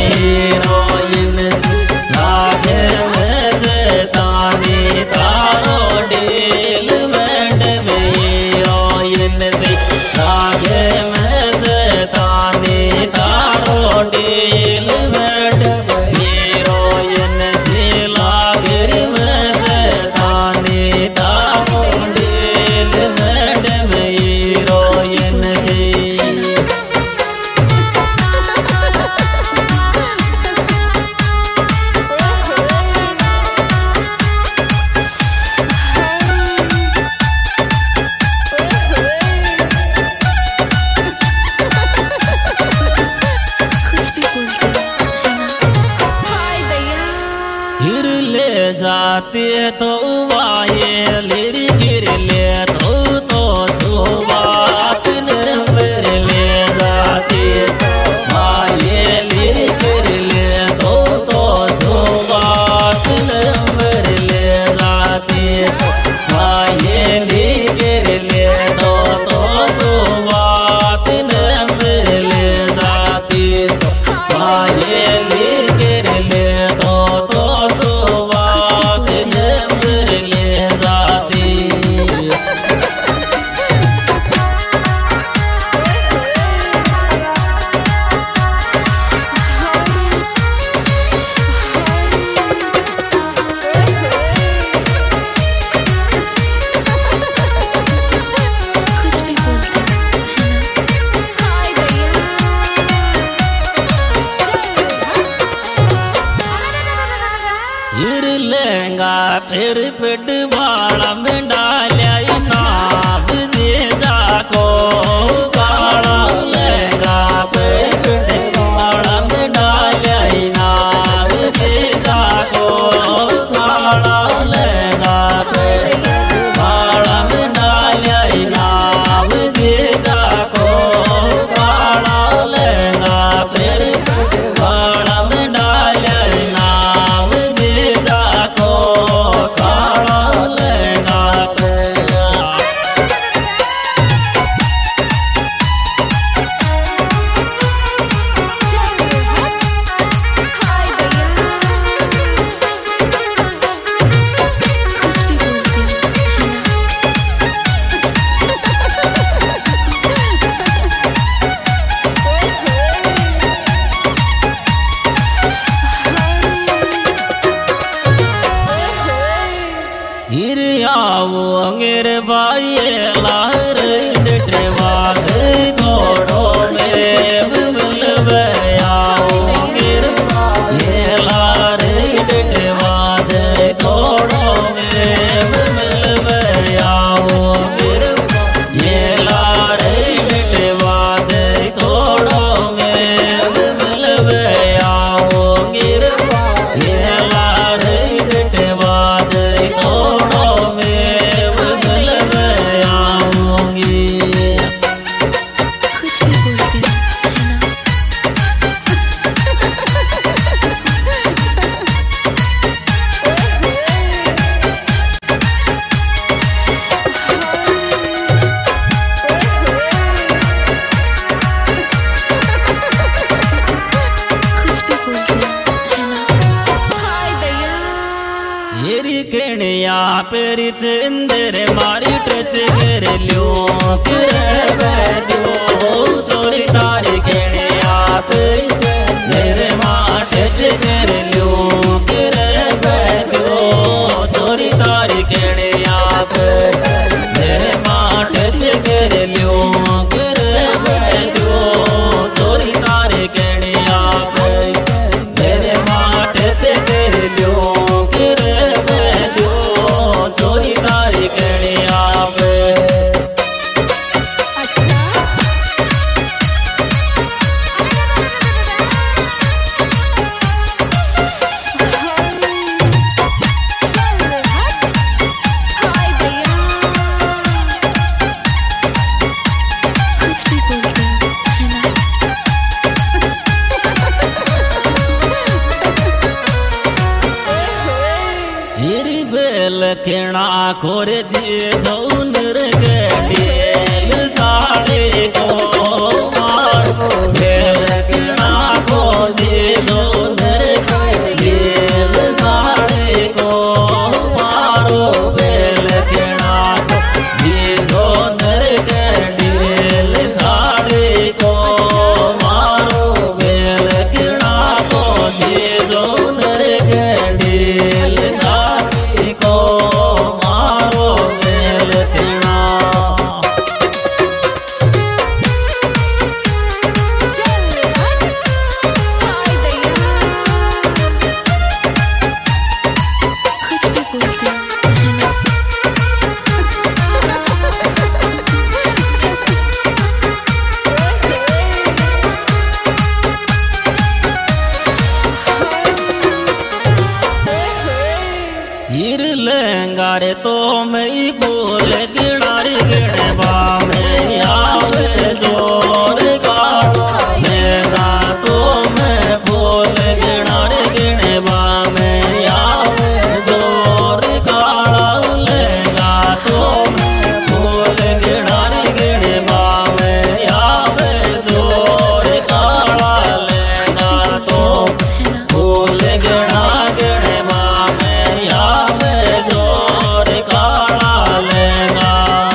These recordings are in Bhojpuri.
हीरोइन लागे मस्तानी तारो डील बैंड में हीरोइन से लागे मस्तानी तारो डील बैंड हीरोइन से लागे मस्तानी तारो डील बैंड में हीरोइन से गिर ले जाते तो वाये लिर गिर ले तो सुबात मेरे ले जाते वाये लिर गिर ले तो सुबात मेरे ले जाते वाये लिर गिर ले तो सुबात मेरे ले जाते वाये लिर गिर ले तो हिर लेंगा फिर पिट भाड़ा में डालिया नाव दे जाको काड़ा लेंगा फिर पिट भाड़ा में डालिया नाव दे जाको काड़ा लेंगा फिर भाड़ा में डालिया नाव दे जाको काड़ा लेंगा फिर भाड़ा में डालिया नाव जाको काड़ा लेंगा हिरियावो अंगेर बाये लार डटवाद थोड़ो में मिलवे आओ अंगेर ये लार डटवाद थोड़ो में मिलवे आओ अंगेर ये लार डटवाद थोड़ो में मिलवे आओ अंगेर ये लार डटवाद केणिया पेरी चंदर मारी टच कर लियो करे बैठो चोरी तारी केणिया पेरी चंदर मार टच कर लियो करे बैठो चोरी तारी केणिया पेरी मार टच कर लियो करे बैठो चोरी तारी केणिया पेरी मार टच कर लियो चोरी तारी केणिया पे लखना खोर जी धौनर के डेल साड़े को मार लखना को जी यार तो मैं बोल गिड़ारी गिड़े बामे आवे जोर काट मेरा तो मैं बोल गिड़ारी गिड़े बामे आवे जोर काड़ा लेगा तो मैं बोल गिड़ारी गिड़े बामे आवे जोर काड़ा लेगा तो बोल गिड़ा गिड़े बामे आवे जोर काड़ा लेगा।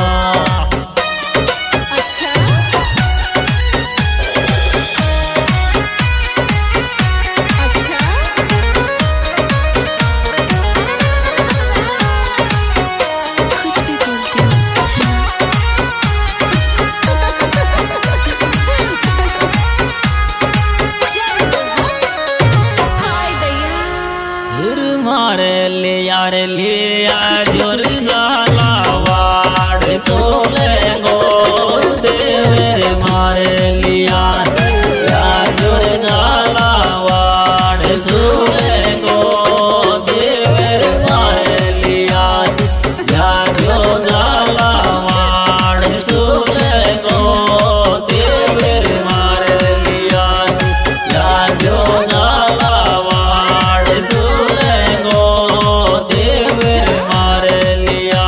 मारे लिया जोर जाला वाड़ सोले गो देवे मारे लिया जोर जाला वाड़ सोले गो देवे मारे लिया जो जाला वाड़ सोले गो देवे मारे लिया जो जाला वाड़ सोले गो देवे मारे लिया।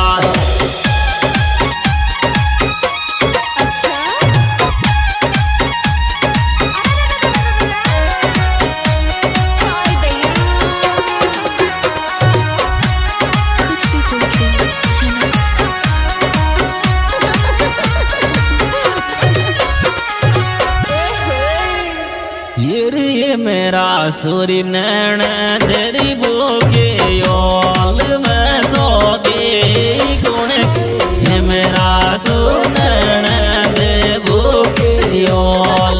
ये मेरा सूरी नैन तेरी भूखे योल में सोगी गुण ये मेरा सूरी नैन दे भूखे योल